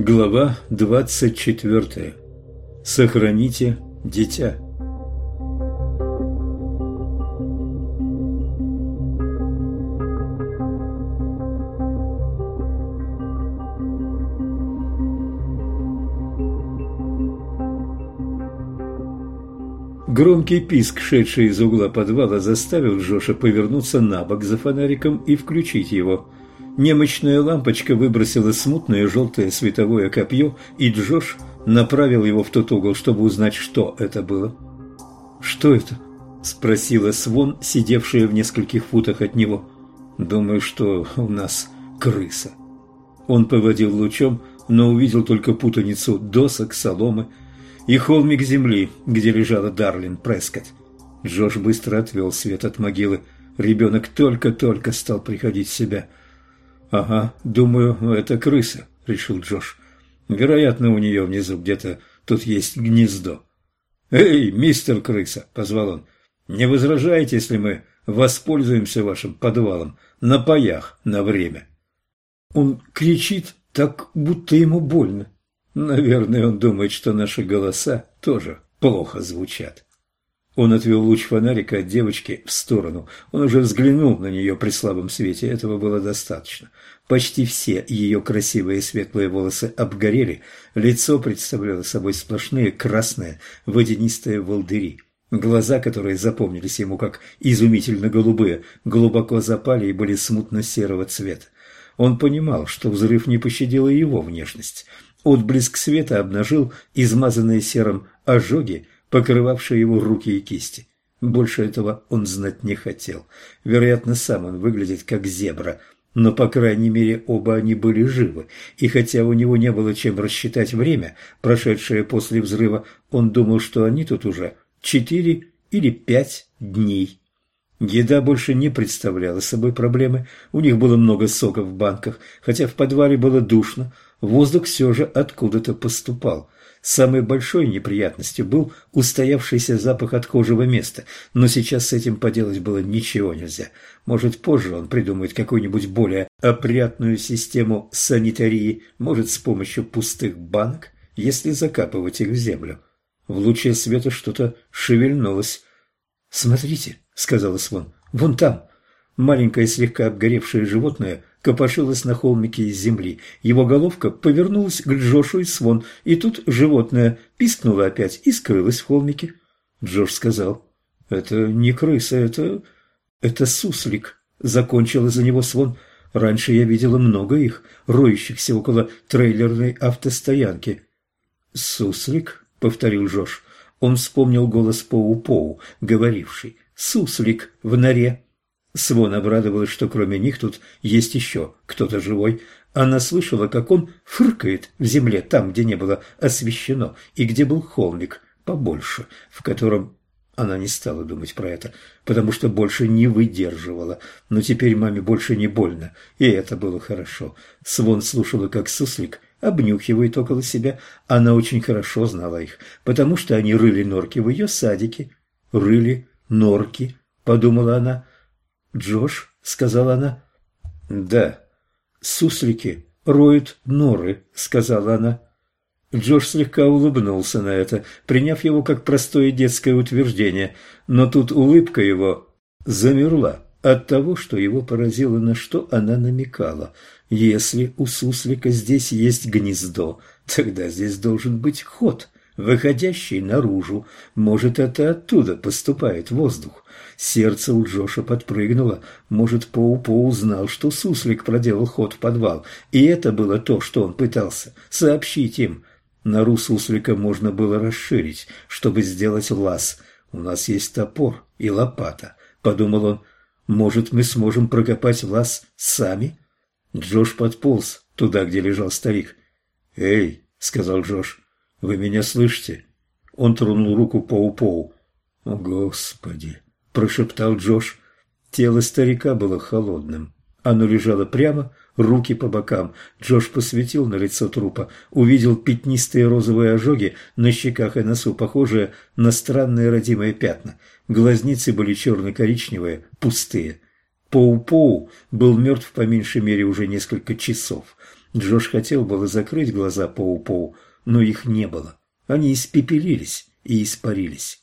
Глава 24. Сохраните дитя. Громкий писк, шедший из угла подвала, заставил Джоша повернуться на бок за фонариком и включить его. Немощная лампочка выбросила смутное желтое световое копье, и Джош направил его в тот угол, чтобы узнать, что это было. «Что это?» – спросила Свон, сидевшая в нескольких футах от него. «Думаю, что у нас крыса». Он поводил лучом, но увидел только путаницу досок, соломы и холмик земли, где лежала Дарлин Прескотт. Джош быстро отвел свет от могилы. Ребенок только-только стал приходить в себя. «Ага, думаю, это крыса», — решил Джош. «Вероятно, у нее внизу где-то тут есть гнездо». «Эй, мистер крыса», — позвал он, — «не возражаете, если мы воспользуемся вашим подвалом на паях на время?» Он кричит так, будто ему больно. Наверное, он думает, что наши голоса тоже плохо звучат. Он отвел луч фонарика от девочки в сторону. Он уже взглянул на нее при слабом свете. Этого было достаточно. Почти все ее красивые светлые волосы обгорели. Лицо представляло собой сплошные красные водянистые волдыри. Глаза, которые запомнились ему как изумительно голубые, глубоко запали и были смутно-серого цвета. Он понимал, что взрыв не пощадил и его внешность. Отблеск света обнажил измазанные серым ожоги, покрывавшие его руки и кисти. Больше этого он знать не хотел. Вероятно, сам он выглядит как зебра, но, по крайней мере, оба они были живы, и хотя у него не было чем рассчитать время, прошедшее после взрыва, он думал, что они тут уже 4 или 5 дней. Еда больше не представляла собой проблемы, у них было много сока в банках, хотя в подвале было душно, воздух все же откуда-то поступал. Самой большой неприятностью был устоявшийся запах отхожего места, но сейчас с этим поделать было ничего нельзя. Может, позже он придумает какую-нибудь более опрятную систему санитарии, может, с помощью пустых банок, если закапывать их в землю. В луче света что-то шевельнулось. «Смотрите», — сказала Свон, — «вон там». Маленькое слегка обгоревшее животное копошилось на холмике из земли. Его головка повернулась к Джошу и Свон, и тут животное пискнуло опять и скрылось в холмике. Джош сказал: «Это не крыса, это суслик», — закончила за него Свон. «Раньше я видела много их, роющихся около трейлерной автостоянки». «Суслик?» — повторил Джош. Он вспомнил голос Поу-Поу, говоривший: «Суслик в норе». Свон обрадовалась, что кроме них тут есть еще кто-то живой. Она слышала, как он фыркает в земле там, где не было освещено, и где был холмик побольше, в котором... Она не стала думать про это, потому что больше не выдерживала. Но теперь маме больше не больно, и это было хорошо. Свон слушала, как суслик обнюхивает около себя. Она очень хорошо знала их, потому что они рыли норки в ее садике. «Рыли норки», — подумала она. «Джош», — сказала она. «Да». «Суслики роют норы», — сказала она. Джош слегка улыбнулся на это, приняв его как простое детское утверждение, но тут улыбка его замерла от того, что его поразило, на что она намекала. Если у суслика здесь есть гнездо, тогда здесь должен быть ход, выходящий наружу. Может, это оттуда поступает воздух. Сердце у Джоша подпрыгнуло. Может, Поу-Поу знал, что суслик проделал ход в подвал, и это было то, что он пытался сообщить им. Нору суслика можно было расширить, чтобы сделать лаз. «У нас есть топор и лопата», — подумал он. «Может, мы сможем прокопать лаз сами?» Джош подполз туда, где лежал старик. «Эй», — сказал Джош, — «вы меня слышите?» Он тронул руку Поу-Поу. «О, Господи!» – прошептал Джош. Тело старика было холодным. Оно лежало прямо, руки по бокам. Джош посветил на лицо трупа, увидел пятнистые розовые ожоги на щеках и носу, похожие на странные родимые пятна. Глазницы были черно-коричневые, пустые. Поу-Поу был мертв по меньшей мере уже несколько часов. Джош хотел было закрыть глаза Поу-Поу, но их не было. Они испепелились и испарились.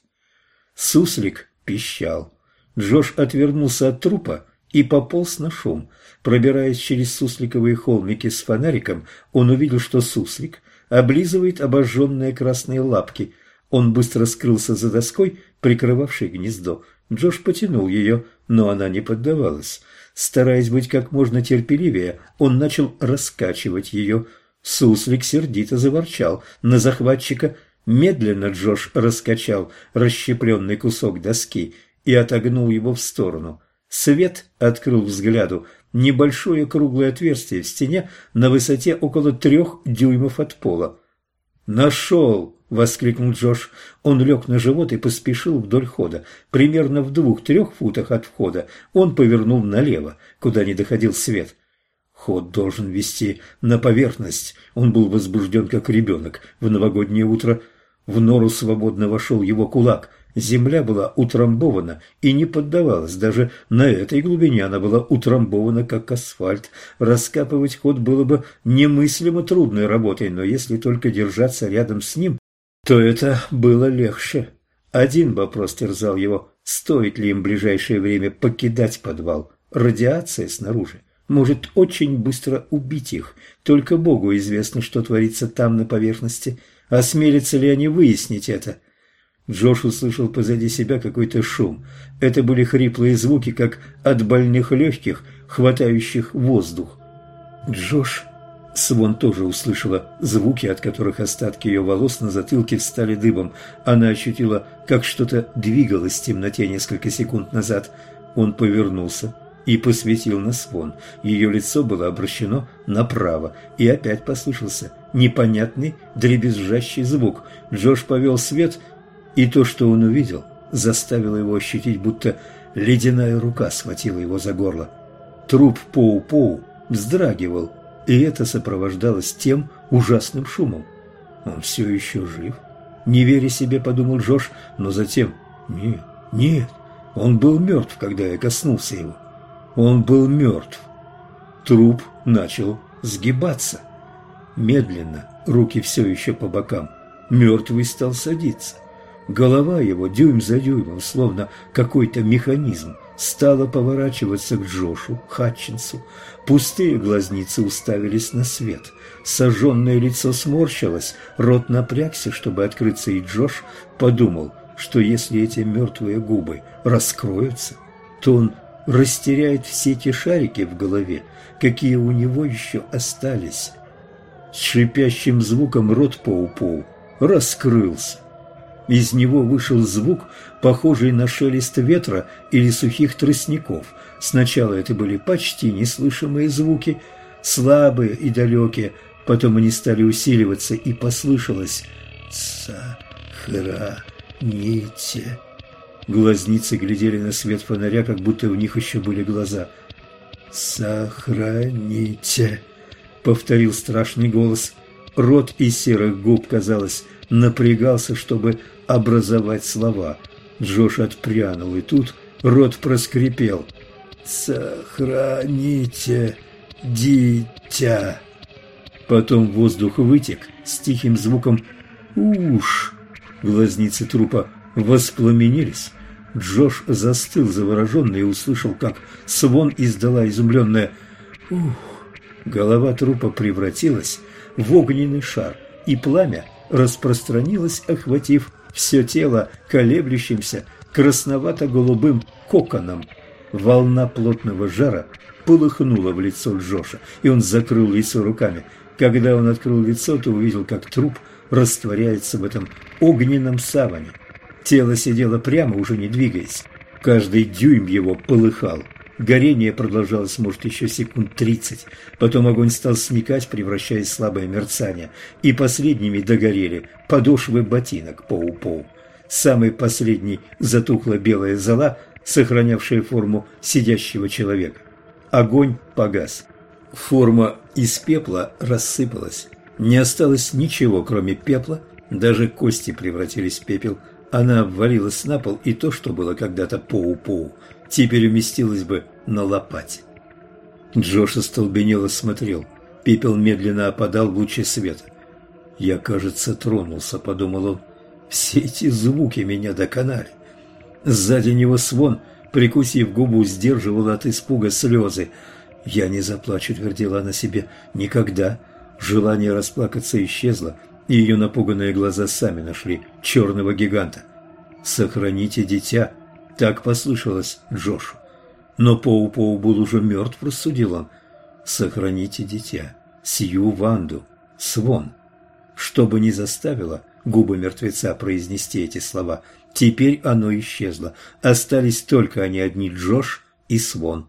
Суслик пищал. Джош отвернулся от трупа и пополз на шум. Пробираясь через сусликовые холмики с фонариком, он увидел, что суслик облизывает обожженные красные лапки. Он быстро скрылся за доской, прикрывавшей гнездо. Джош потянул ее, но она не поддавалась. Стараясь быть как можно терпеливее, он начал раскачивать ее. Суслик сердито заворчал на захватчика. Медленно Джош раскачал расщепленный кусок доски и отогнул его в сторону. Свет открыл взгляду небольшое круглое отверстие в стене на высоте около 3 дюймов от пола. «Нашел!» — воскликнул Джош. Он лег на живот и поспешил вдоль хода. Примерно в 2-3 футах от входа он повернул налево, куда не доходил свет. Ход должен вести на поверхность. Он был возбужден, как ребенок в новогоднее утро. В нору свободно вошел его кулак. Земля была утрамбована и не поддавалась. Даже на этой глубине она была утрамбована, как асфальт. Раскапывать ход было бы немыслимо трудной работой, но если только держаться рядом с ним, то это было легче. Один вопрос терзал его: стоит ли им в ближайшее время покидать подвал? Радиация снаружи может очень быстро убить их. Только Богу известно, что творится там на поверхности. Осмелятся ли они выяснить это? Джош услышал позади себя какой-то шум. Это были хриплые звуки, как от больных легких, хватающих воздух. Джош... Свон тоже услышала звуки, от которых остатки ее волос на затылке встали дыбом. Она ощутила, как что-то двигалось в темноте несколько секунд назад. Он повернулся и посветил на Свон. Ее лицо было обращено направо, и опять послышался непонятный дребезжащий звук. Джош повел свет, и то, что он увидел, заставило его ощутить, будто ледяная рука схватила его за горло. Труп Поу-Поу вздрагивал, и это сопровождалось тем ужасным шумом. Он все еще жив? Не веря себе, подумал Джош, но затем... Нет, он был мертв, когда я коснулся его. Он был мертв. Труп начал сгибаться. Медленно, руки все еще по бокам. Мертвый стал садиться. Голова его дюйм за дюймом, словно какой-то механизм, стала поворачиваться к Джошу Хатчинсу. Пустые глазницы уставились на свет. Сожженное лицо сморщилось, рот напрягся, чтобы открыться, и Джош подумал, что если эти мертвые губы раскроются, то он растеряет все те шарики в голове, какие у него еще остались. С шипящим звуком рот Поу-Поу раскрылся. Из него вышел звук, похожий на шелест ветра или сухих тростников. Сначала это были почти неслышимые звуки, слабые и далекие, потом они стали усиливаться, и послышалось «Сохраните». Глазницы глядели на свет фонаря, как будто в них еще были глаза. «Сохраните», — повторил страшный голос. Рот из серых губ, казалось, напрягался, чтобы образовать слова. Джош отпрянул, и тут рот проскрипел. «Сохраните, дитя». Потом воздух вытек с тихим звуком «уш». Глазницы трупа воспламенились. Джош застыл завороженный и услышал, как Свон издала изумленное «ух». Голова трупа превратилась в огненный шар, и пламя распространилось, охватив все тело колеблющимся красновато-голубым коконом. Волна плотного жара полыхнула в лицо Джоша, и он закрыл лицо руками. Когда он открыл лицо, то увидел, как труп растворяется в этом огненном саване. Тело сидело прямо, уже не двигаясь. Каждый дюйм его полыхал. Горение продолжалось, может, еще секунд 30. Потом огонь стал сникать, превращаясь в слабое мерцание. И последними догорели подошвы ботинок Поу-Поу. Самый последний затухла белая зола, сохранявшая форму сидящего человека. Огонь погас. Форма из пепла рассыпалась. Не осталось ничего, кроме пепла. Даже кости превратились в пепел. Она обвалилась на пол, и то, что было когда-то Поу-Поу, теперь уместилось бы на лопате. Джош остолбенело смотрел Пепел медленно опадал в луче света. «Я, кажется, тронулся», — подумал он. «Все эти звуки меня доконали». Сзади него Свон, прикусив губу, сдерживала от испуга слезы. «Я не заплачу», — твердила она себе, — «никогда». Желание расплакаться исчезло, и ее напуганные глаза сами нашли черного гиганта. «Сохраните дитя», — так послышалось Джошу. Но Поу-Поу был уже мертв, рассудил он. «Сохраните дитя, Сью Ванду, Свон». Что бы ни заставило губы мертвеца произнести эти слова, теперь оно исчезло. Остались только они одни, Джош и Свон.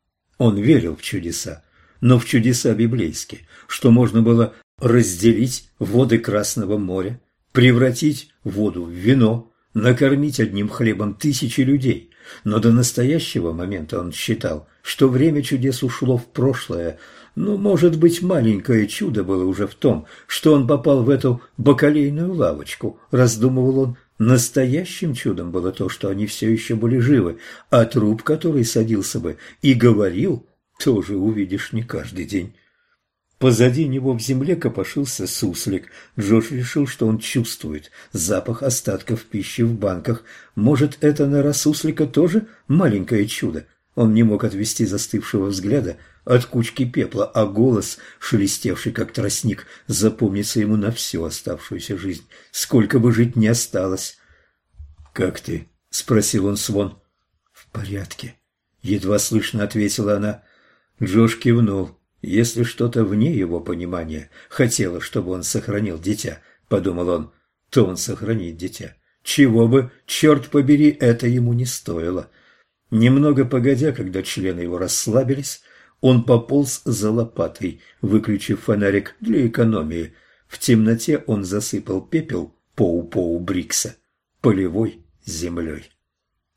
Он верил в чудеса, но в чудеса библейские, что можно было разделить воды Красного моря, превратить воду в вино, накормить одним хлебом тысячи людей. Но до настоящего момента он считал, что время чудес ушло в прошлое. Но, может быть, маленькое чудо было уже в том, что он попал в эту бакалейную лавочку, раздумывал он. Настоящим чудом было то, что они все еще были живы, а труп, который садился бы и говорил, тоже увидишь не каждый день. Позади него в земле копошился суслик. Джош решил, что он чувствует запах остатков пищи в банках. Может, это нора суслика тоже маленькое чудо? Он не мог отвести застывшего взгляда от кучки пепла, а голос, шелестевший как тростник, запомнится ему на всю оставшуюся жизнь, сколько бы жить не осталось. «Как ты?» — спросил он Свон. «В порядке», — едва слышно ответила она. Джош кивнул. Если что-то вне его понимания хотело, чтобы он сохранил дитя, подумал он, то он сохранит дитя. Чего бы, черт побери, это ему не стоило. Немного погодя, когда члены его расслабились, он пополз за лопатой, выключив фонарик для экономии. В темноте он засыпал пепел Поу-Поу Брикса полевой землей.